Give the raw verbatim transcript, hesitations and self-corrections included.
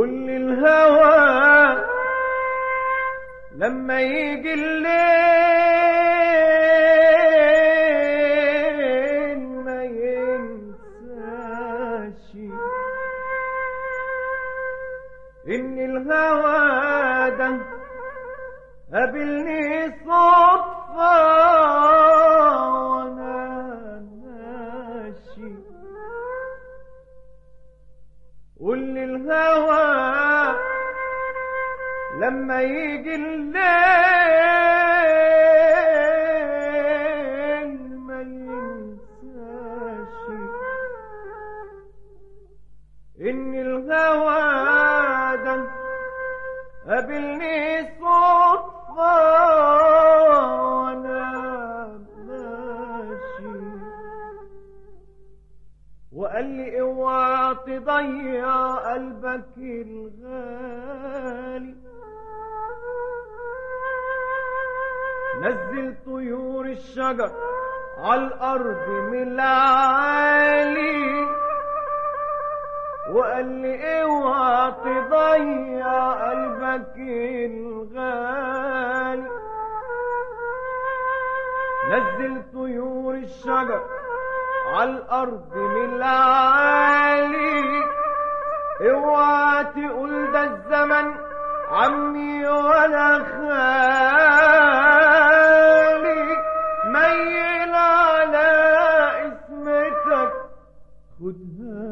قل الهوى لما يجي الليل ما ينساش ان الهوى ده قابلني صدفة وانا ماشي. قل للهوى لما يجي الليل ما ينساش ان الهوى ده قابلني صدفة وانا ماشي. وقال لي اوعى تضيع قلبك الغالي، نزل طيور الشجر على الارض من العالي. وقال لي اوعى تضيع قلبك الغالي، نزل طيور الشجر على الارض من العالي. اوعى تقول ده الزمن عمي ولا خالي، ميل على اسمتك خدها